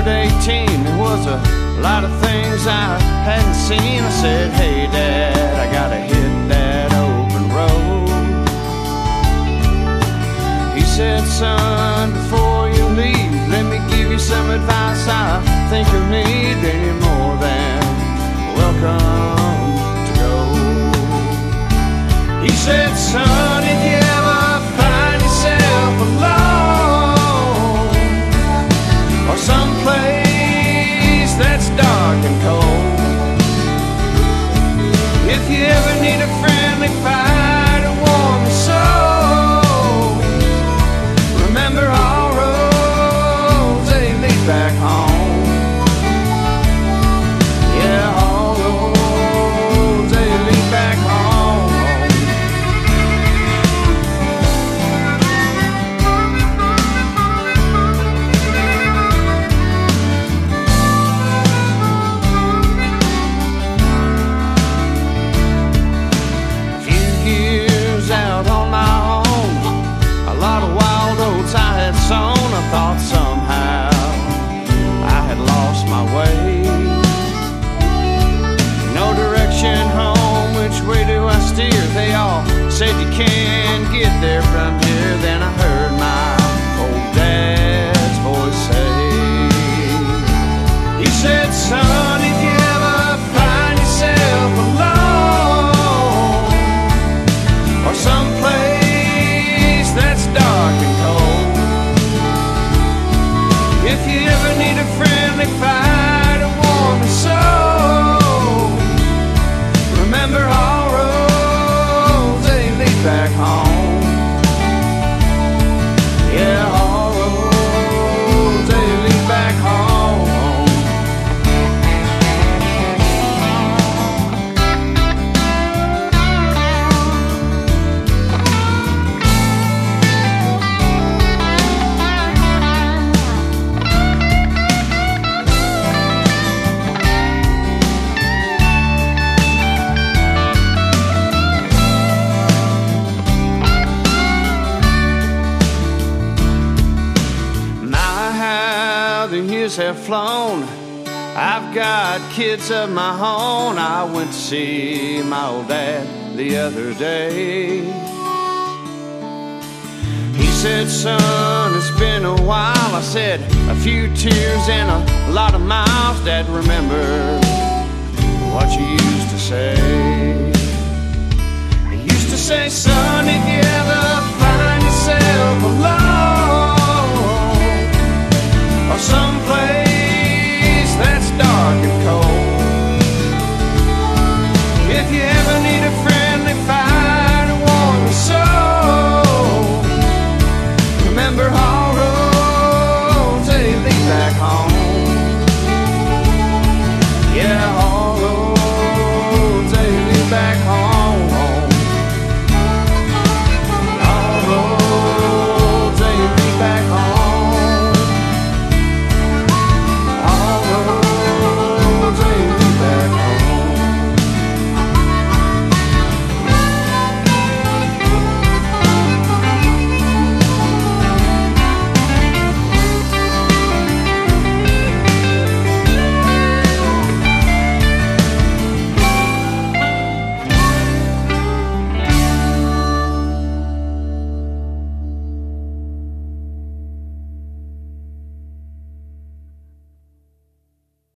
18, there was a lot of things I hadn't seen. I said, hey Dad, I gotta hit that open road. He said, son, before you leave, let me give you some advice I think you'll need. Then you're more than welcome to go. He said, son, if you ever find yourself alone, or someplace that's dark and cold, if you ever need a friendly fire to warm your soul, remember all roads they lead back home. Yeah, all roads they lead back home. I thought somehow I had lost my way. No direction home, which way do I steer? They all said you can't get there from here. Then I heard my old dad's voice say, he said, son, if you ever find yourself alone, or someplace that's dark and cold, if you ever need a friendly fire to warm your soul, remember all roads they lead back home. Yeah, all roads they lead back home. Have flown. I've got kids of my own. I went to see my old dad the other day. He said, son, it's been a while. I said, a few tears and a lot of miles. Dad, remember what you used to say. You used to say, son, if you ever find yourself alone, or someplace